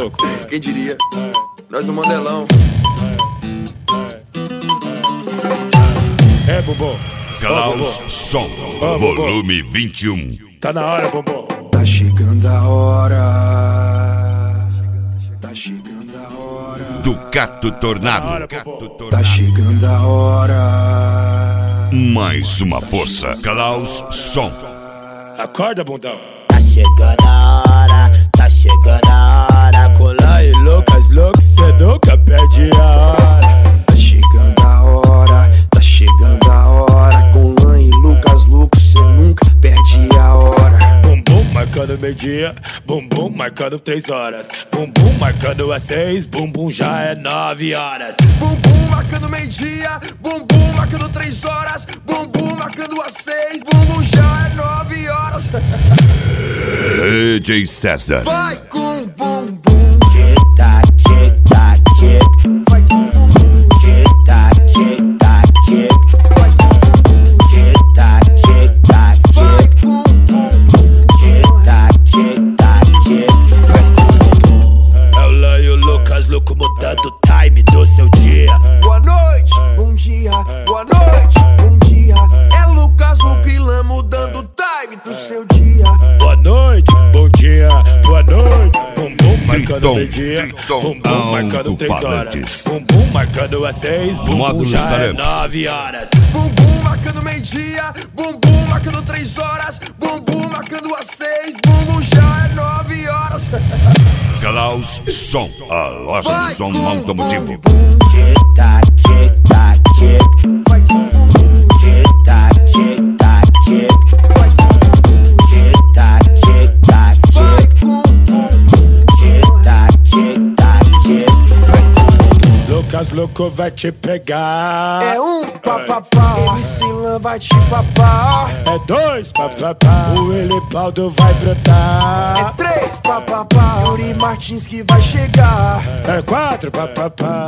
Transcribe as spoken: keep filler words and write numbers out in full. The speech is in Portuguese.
louco? Quem diria? Nós no Mandelão. É, Bumbum. Klaus Som, Ó, Bumbum. volume vinte e um. Tá na hora, Bumbum. Tá chegando a hora. Tá chegando a hora. Ducato Tornado. Hora, Bumbum. Tá chegando a hora. Mais uma força. Klaus Som. Acorda, bundão. Tá chegando a hora, tá chegando a hora. Colar e Lucas, Lucas, cê nunca perde a hora. Tá chegando a hora. Tá chegando a hora. Com Lan e Lucas, Lucas, cê nunca perde a hora. Bumbum marcando meio-dia, bumbum marcando três horas. Bumbum marcando às seis, bumbum já é nove horas. Bumbum marcando meio-dia, bumbum marcando três horas, bumbum marcando às seis, bumbum já é nove horas. D J César. Vai com bumbum, Tic-tac, tic-tac, tic. vai com bumbum, Tic-tac, tic-tac, tic. vai com bumbum, Tic-tac, tic-tac, vai tic. com bumbum. Tic-tac, tic-tac, tic. Faz com o bumbum. É o Lan e o Lucas, louco mudando o time do seu dia. Boa noite, bom dia, boa noite, bom dia. É Lucas, Luke e Lan mudando o time do seu dia. Boa noite, bom dia, boa noite. Bumbum marcando Triton, meio-dia, Triton, bumbum marcando três horas. alto-falantes. Bumbum marcando às seis, bumbum Módulos já é tarefas. nove horas. Bumbum marcando meio-dia, bumbum marcando três horas, bumbum marcando às seis, bumbum já é nove horas. Klaus Som, a loja Vai de som com automotivo. bumbum, Tic-tac, tic-tac, tic. vai com bumbum, Tic-tac, tic-tac, tic. vai com bumbum, Tic-tac, tic-tac, vai tic. com bumbum. Tic-tac, tic-tac, tic. Faz com o bumbum. Lucas louco vai te pegar. É um papapá, M C Lan vai te papar. É dois, papapá. O Elibaldo vai brotar. É três papapá, Yuri Martins que vai chegar. É quatro, papapá.